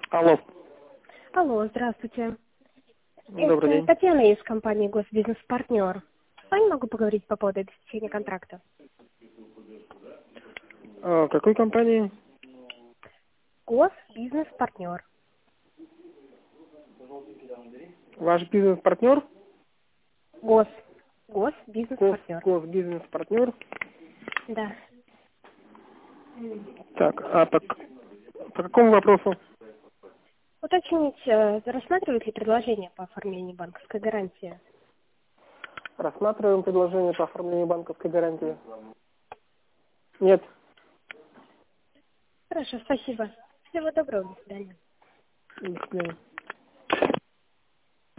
Алло. Алло, здравствуйте. Добрый Это день. Татьяна из компании «Госбизнес-партнер». С вами могу поговорить по поводу обеспечения контракта. Какой компании? «Госбизнес-партнер». Ваш бизнес-партнер? Госбизнес-партнер. Госбизнес-партнер. Да. Так, по какому вопросу? Уточнить, рассматривают ли предложение по оформлению банковской гарантии? Рассматриваем предложение по оформлению банковской гарантии. Нет. Хорошо, спасибо. Всего доброго, до свидания. До свидания.